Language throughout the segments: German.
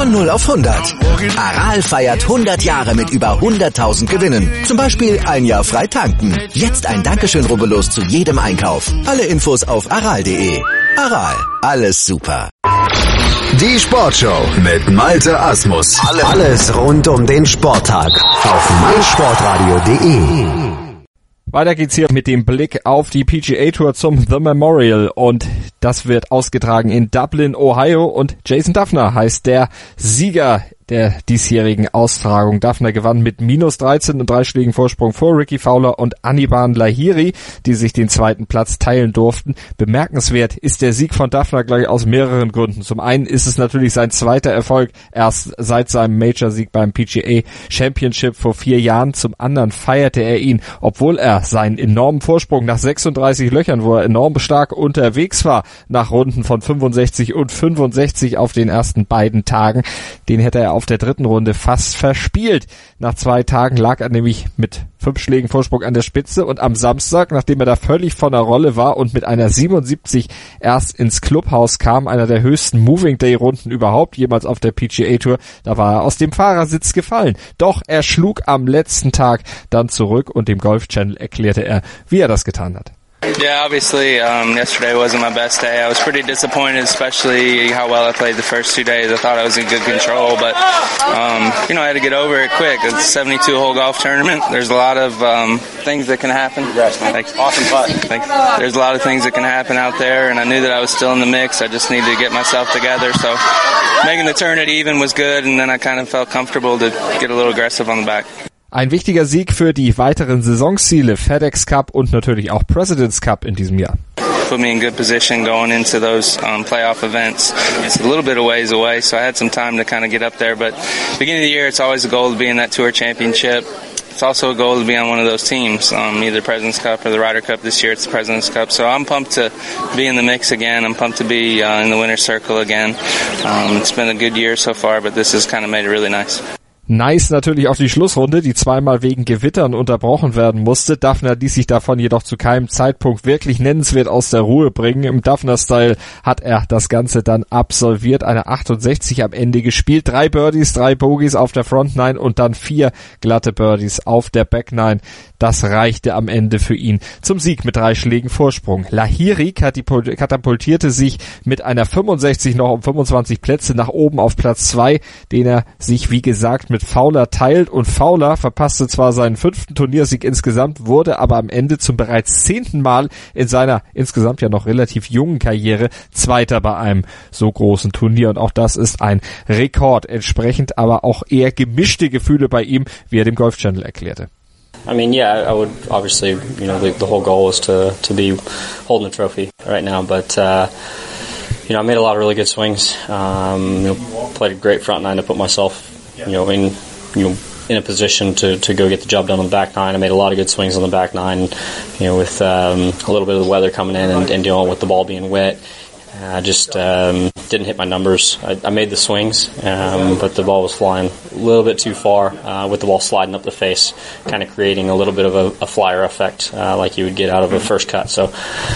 Von 0 auf 100. Aral feiert 100 Jahre mit über 100.000 Gewinnen. Zum Beispiel ein Jahr frei tanken. Jetzt ein Dankeschön, rubbellos zu jedem Einkauf. Alle Infos auf aral.de. Aral, alles super. Die Sportshow mit Malte Asmus. Alles rund um den Sporttag auf meinsportradio.de. Weiter geht's hier mit dem Blick auf die PGA Tour zum The Memorial und das wird ausgetragen in Dublin, Ohio und Jason Dufner heißt der Sieger der diesjährigen Austragung. Dufner gewann mit -13 und 3 Schlägen Vorsprung vor Ricky Fowler und Anirban Lahiri, die sich den zweiten Platz teilen durften. Bemerkenswert ist der Sieg von Dufner gleich aus mehreren Gründen. Zum einen ist es natürlich sein zweiter Erfolg erst seit seinem Major-Sieg beim PGA Championship vor 4 Jahren. Zum anderen feierte er ihn, obwohl er seinen enormen Vorsprung nach 36 Löchern, wo er enorm stark unterwegs war, nach Runden von 65 und 65 auf den ersten beiden Tagen, den hätte er auf der dritten Runde fast verspielt. Nach 2 Tagen lag er nämlich mit 5 Schlägen Vorsprung an der Spitze und am Samstag, nachdem er da völlig von der Rolle war und mit einer 77 erst ins Clubhaus kam, einer der höchsten Moving Day Runden überhaupt jemals auf der PGA Tour, da war er aus dem Fahrersitz gefallen. Doch er schlug am letzten Tag dann zurück und dem Golf Channel erklärte er, wie er das getan hat. Yeah, obviously, yesterday wasn't my best day. I was pretty disappointed, especially how well I played the first 2 days. I thought I was in good control, but, I had to get over it quick. It's a 72-hole golf tournament. There's a lot of things that can happen. Congrats, man. Thanks. Awesome putt. Thanks. There's a lot of things that can happen out there, and I knew that I was still in the mix. I just needed to get myself together. So making the turn at even was good, and then I kind of felt comfortable to get a little aggressive on the back. Ein wichtiger Sieg für die weiteren Saisonziele, FedEx Cup und natürlich auch President's Cup in diesem Jahr. Put me in good position going into those playoff events. It's a little bit of ways away, so I had some time to kind of get up there. But beginning of the year, it's always a goal to be in that Tour Championship. It's also a goal to be on one of those teams, either President's Cup or the Ryder Cup. This year it's the President's Cup. So I'm pumped to be in the mix again. I'm pumped to be in the winner's circle again. It's been a good year so far, but this has kind of made it really nice. Nice natürlich auch die Schlussrunde, die zweimal wegen Gewittern unterbrochen werden musste. Dufner ließ sich davon jedoch zu keinem Zeitpunkt wirklich nennenswert aus der Ruhe bringen. Im Dufner-Style hat er das Ganze dann absolviert, eine 68 am Ende gespielt, 3 Birdies, 3 Bogies auf der Front 9 und dann 4 glatte Birdies auf der Back 9. Das reichte am Ende für ihn zum Sieg mit 3 Schlägen Vorsprung. Lahiri katapultierte sich mit einer 65 noch um 25 Plätze nach oben auf Platz 2, den er sich wie gesagt mit Fowler teilt, und Fowler verpasste zwar seinen 5. Turniersieg insgesamt, wurde aber am Ende zum bereits 10. Mal in seiner insgesamt ja noch relativ jungen Karriere Zweiter bei einem so großen Turnier, und auch das ist ein Rekord, entsprechend aber auch eher gemischte Gefühle bei ihm, wie er dem Golf Channel erklärte. I mean, yeah, I would obviously, the whole goal is to be holding the trophy right now, but I made a lot of really good swings. Played a great front nine to put myself in a position to go get the job done on the back nine. I made a lot of good swings on the back nine, with a little bit of the weather coming in and dealing with the ball being wet. I just didn't hit my numbers. I made the swings, but the ball was flying a little bit too far with the ball sliding up the face, kind of creating a little bit of a flyer effect like you would get out of a first cut. So,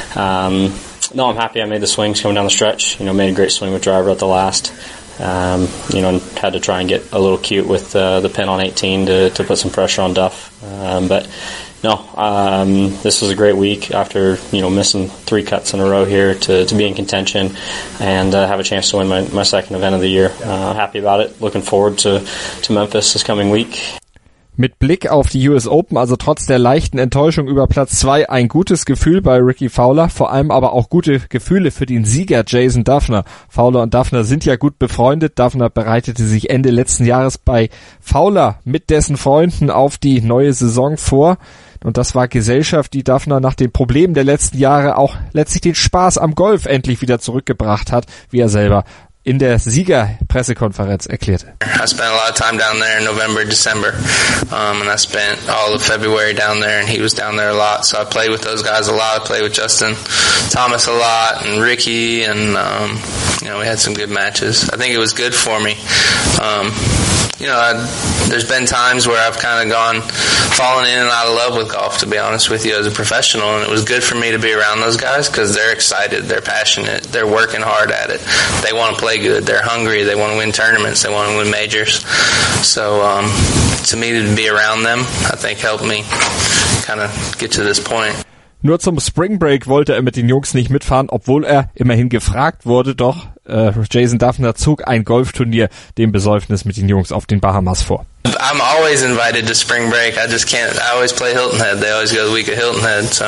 no, I'm happy I made the swings coming down the stretch. Made a great swing with driver at the last. And had to try and get a little cute with the pin on 18 to put some pressure on Duff. But no, this was a great week after, missing 3 cuts in a row here to be in contention and have a chance to win my second event of the year. Happy about it. Looking forward to Memphis this coming week. Mit Blick auf die US Open, also trotz der leichten Enttäuschung über Platz 2, ein gutes Gefühl bei Ricky Fowler, vor allem aber auch gute Gefühle für den Sieger Jason Dufner. Fowler und Dufner sind ja gut befreundet. Dufner bereitete sich Ende letzten Jahres bei Fowler mit dessen Freunden auf die neue Saison vor. Und das war Gesellschaft, die Dufner nach den Problemen der letzten Jahre auch letztlich den Spaß am Golf endlich wieder zurückgebracht hat, wie er selber in der Siegerpressekonferenz erklärte. I spent a lot of time down there in November, December, and I spent all of February down there, and he was down there a lot, so I played with those guys a lot. I played with Justin Thomas a lot, and Ricky, and we had some good matches. I think it was good for me. there's been times where I've kind of fallen in and out of love with golf, to be honest with you, as a professional, and it was good for me to be around those guys because they're excited, they're passionate, they're working hard at it, they want to play good, they're hungry, they want to win tournaments, they want to win majors. So to me, to be around them, I think helped me kind of get to this point. Nur zum Spring Break wollte er mit den Jungs nicht mitfahren, obwohl er immerhin gefragt wurde, doch Jason Dufner zog ein Golfturnier dem Besäufnis mit den Jungs auf den Bahamas vor. I'm always invited to spring break. I just can't. I always play Hilton Head. They always go the week of Hilton Head, so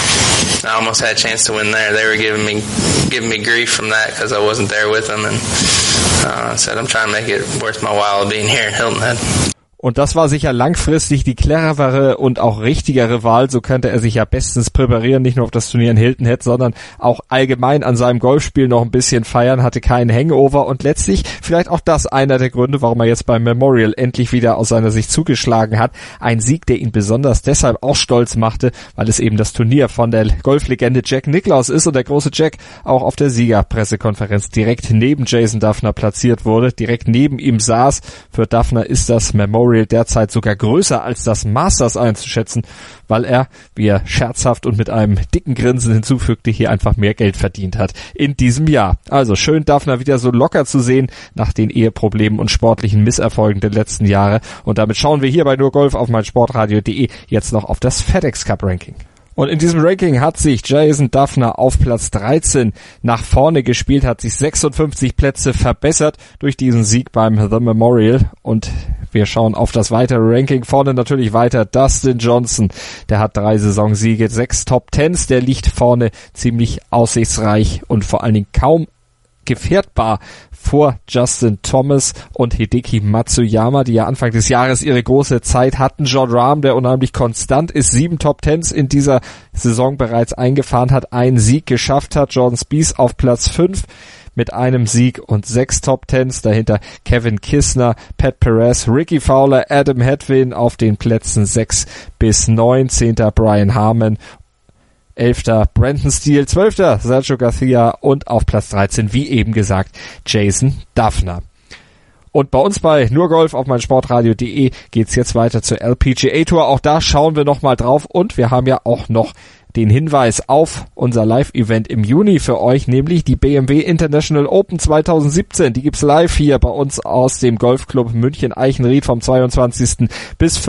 I almost had a chance to win there. They were giving me grief from that because I wasn't there with them, and I said I'm trying to make it worth my while being here in Hilton Head. Und das war sicher langfristig die cleverere und auch richtigere Wahl. So könnte er sich ja bestens präparieren, nicht nur auf das Turnier in Hilton Head, sondern auch allgemein an seinem Golfspiel noch ein bisschen feiern, hatte keinen Hangover und letztlich vielleicht auch das einer der Gründe, warum er jetzt beim Memorial endlich wieder aus seiner Sicht zugeschlagen hat. Ein Sieg, der ihn besonders deshalb auch stolz machte, weil es eben das Turnier von der Golflegende Jack Nicklaus ist und der große Jack auch auf der Siegerpressekonferenz direkt neben Jason Dufner platziert wurde, direkt neben ihm saß. Für Dufner ist das Memorial derzeit sogar größer als das Masters einzuschätzen, weil er, wie er scherzhaft und mit einem dicken Grinsen hinzufügte, hier einfach mehr Geld verdient hat in diesem Jahr. Also schön, Dufner wieder so locker zu sehen nach den Eheproblemen und sportlichen Misserfolgen der letzten Jahre. Und damit schauen wir hier bei Nur Golf auf meinsportradio.de jetzt noch auf das FedEx Cup Ranking. Und in diesem Ranking hat sich Jason Dufner auf Platz 13 nach vorne gespielt, hat sich 56 Plätze verbessert durch diesen Sieg beim The Memorial. Und wir schauen auf das weitere Ranking. Vorne natürlich weiter Dustin Johnson. Der hat 3 Saisonsiege, 6 Top Tens. Der liegt vorne ziemlich aussichtsreich und vor allen Dingen kaum gefährdbar vor Justin Thomas und Hideki Matsuyama, die ja Anfang des Jahres ihre große Zeit hatten. Jon Rahm, der unheimlich konstant ist, 7 Top Tens in dieser Saison bereits eingefahren hat, einen Sieg geschafft hat. Jordan Spieth auf Platz 5 mit einem Sieg und 6 Top Tens. Dahinter Kevin Kisner, Pat Perez, Ricky Fowler, Adam Hadwin auf den Plätzen 6 bis 9. 10. Brian Harman, 11. Brendan Steele, 12. Sergio Garcia und auf Platz 13, wie eben gesagt, Jason Dufner. Und bei uns bei Nur Golf auf meinsportradio.de geht's jetzt weiter zur LPGA Tour. Auch da schauen wir nochmal drauf und wir haben ja auch noch den Hinweis auf unser Live-Event im Juni für euch, nämlich die BMW International Open 2017. Die gibt's live hier bei uns aus dem Golfclub München-Eichenried vom 22. bis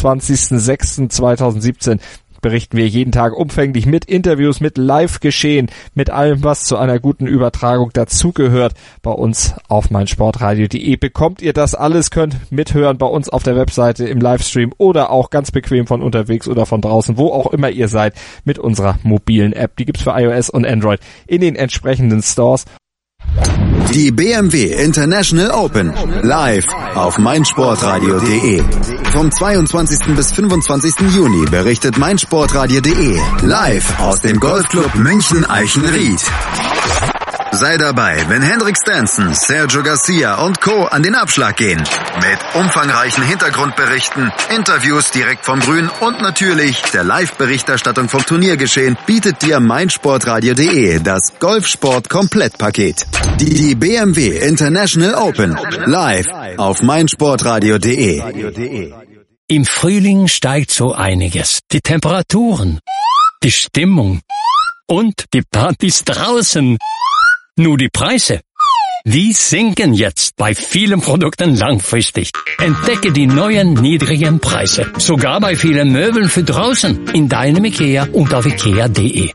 25.06.2017. Berichten wir jeden Tag umfänglich mit Interviews, mit Live-Geschehen, mit allem, was zu einer guten Übertragung dazugehört. Bei uns auf meinsportradio.de bekommt ihr das alles, könnt mithören bei uns auf der Webseite im Livestream oder auch ganz bequem von unterwegs oder von draußen, wo auch immer ihr seid, mit unserer mobilen App. Die gibt's für iOS und Android in den entsprechenden Stores. Die BMW International Open live auf meinsportradio.de. Vom 22. bis 25. Juni berichtet meinsportradio.de live aus dem Golfclub München-Eichenried. Sei dabei, wenn Henrik Stenson, Sergio Garcia und Co. an den Abschlag gehen. Mit umfangreichen Hintergrundberichten, Interviews direkt vom Grün und natürlich der Live-Berichterstattung vom Turniergeschehen bietet dir meinsportradio.de das Golfsport-Komplettpaket. Die BMW International Open live auf meinsportradio.de. Im Frühling steigt so einiges. Die Temperaturen, die Stimmung und die Partys draußen. Nur die Preise, die sinken jetzt bei vielen Produkten langfristig. Entdecke die neuen niedrigen Preise, sogar bei vielen Möbeln für draußen, in deinem IKEA und auf ikea.de.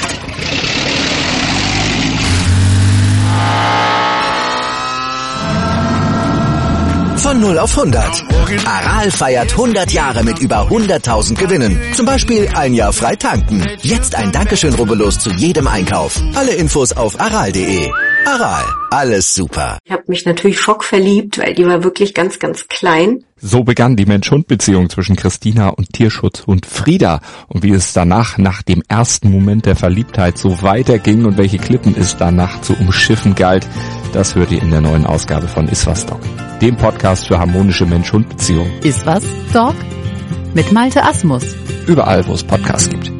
Von 0 auf 100. Aral feiert 100 Jahre mit über 100.000 Gewinnen. Zum Beispiel ein Jahr frei tanken. Jetzt ein Dankeschön, rubbellos zu jedem Einkauf. Alle Infos auf aral.de. Aral, alles super. Ich habe mich natürlich schockverliebt, weil die war wirklich ganz, ganz klein. So begann die Mensch-Hund-Beziehung zwischen Christina und Tierschutzhund Frieda. Und wie es danach, nach dem ersten Moment der Verliebtheit, so weiterging und welche Klippen es danach zu umschiffen galt, das hört ihr in der neuen Ausgabe von Iswas Dog, dem Podcast für harmonische Mensch-Hund-Beziehungen. Iswas Dog mit Malte Asmus. Überall, wo es Podcasts gibt.